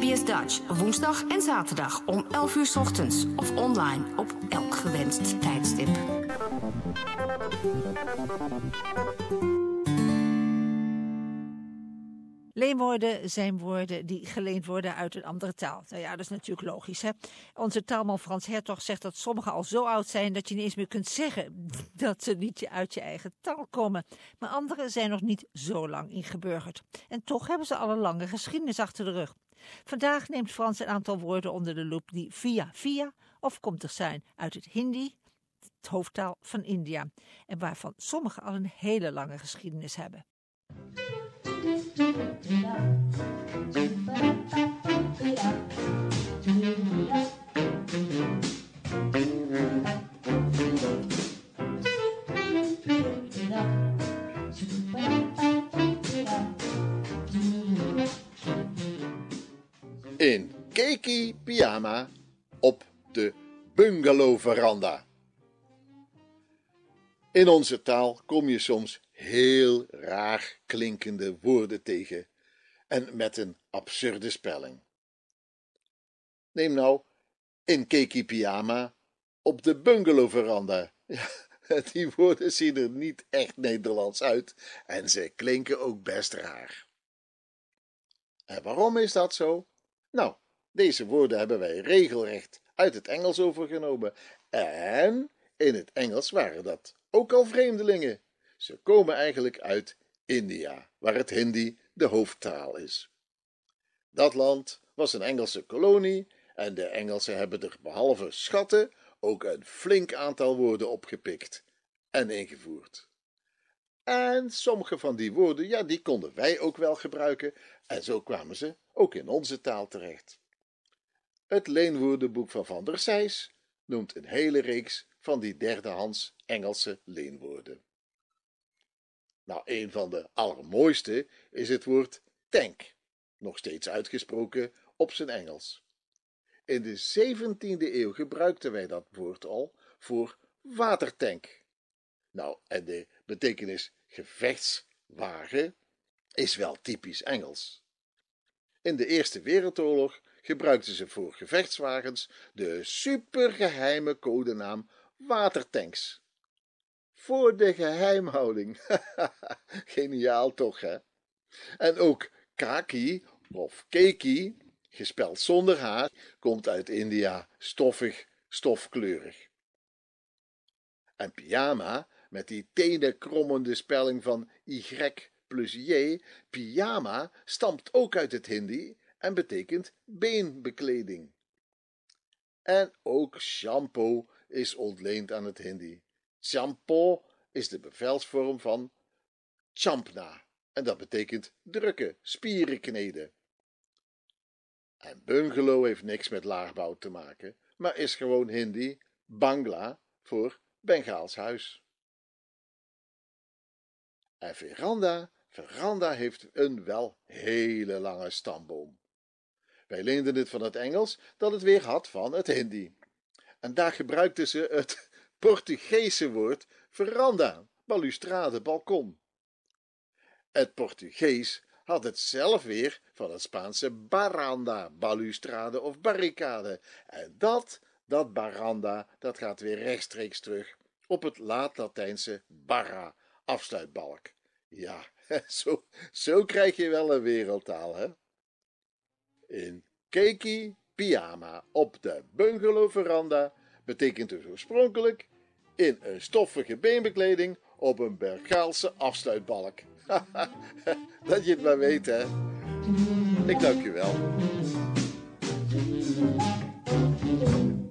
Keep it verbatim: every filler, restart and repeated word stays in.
S Dutch, woensdag en zaterdag om elf uur 's ochtends of online op elk gewenst tijdstip. Leenwoorden zijn woorden die geleend worden uit een andere taal. Nou ja, dat is natuurlijk logisch, hè? Onze taalman Frans Hertog zegt dat sommige al zo oud zijn dat je niet eens meer kunt zeggen dat ze niet uit je eigen taal komen. Maar andere zijn nog niet zo lang ingeburgerd. En toch hebben ze al een lange geschiedenis achter de rug. Vandaag neemt Frans een aantal woorden onder de loep die via via afkomstig zijn uit het Hindi, het hoofdtaal van India, en waarvan sommige al een hele lange geschiedenis hebben. In Keki Pyjama op de bungalowveranda. In onze taal kom je soms heel raar klinkende woorden tegen en met een absurde spelling. Neem nou in Keki Pyjama op de bungalowveranda. Ja, die woorden zien er niet echt Nederlands uit en ze klinken ook best raar. En waarom is dat zo? Nou, deze woorden hebben wij regelrecht uit het Engels overgenomen en in het Engels waren dat ook al vreemdelingen. Ze komen eigenlijk uit India, waar het Hindi de hoofdtaal is. Dat land was een Engelse kolonie en de Engelsen hebben er behalve schatten ook een flink aantal woorden opgepikt en ingevoerd. En sommige van die woorden, ja, die konden wij ook wel gebruiken en zo kwamen ze ook in onze taal terecht. Het leenwoordenboek van Van der Sijs noemt een hele reeks van die derdehands Engelse leenwoorden. Nou, een van de allermooiste is het woord tank, nog steeds uitgesproken op zijn Engels. In de zeventiende eeuw gebruikten wij dat woord al voor watertank. Nou, en de betekenis gevechtswagen is wel typisch Engels. In de Eerste Wereldoorlog gebruikten ze voor gevechtswagens de supergeheime codenaam watertanks. Voor de geheimhouding. Geniaal toch, hè? En ook kaki of keki, gespeld zonder h, komt uit India, stoffig, stofkleurig. En pyjama, met die tenenkrommende spelling van y plus j, pyjama stamt ook uit het Hindi en betekent beenbekleding. En ook shampoo is ontleend aan het Hindi. Shampoo is de bevelsvorm van champna en dat betekent drukken, spieren kneden. En bungalow heeft niks met laagbouw te maken, maar is gewoon Hindi, Bangla, voor Bengaals huis. En veranda, veranda heeft een wel hele lange stamboom. Wij leenden het van het Engels dat het weer had van het Hindi. En daar gebruikten ze het Portugese woord veranda, balustrade, balkon. Het Portugees had het zelf weer van het Spaanse baranda, balustrade of barricade. En dat, dat baranda, dat gaat weer rechtstreeks terug op het Laat-Latijnse barra, afsluitbalk. Ja, zo, zo krijg je wel een wereldtaal, hè? In Keki Pyjama op de bungalowveranda betekent dus oorspronkelijk in een stoffige beenbekleding op een Bengaalse afsluitbalk. Dat je het maar weet, hè? Ik dank je wel.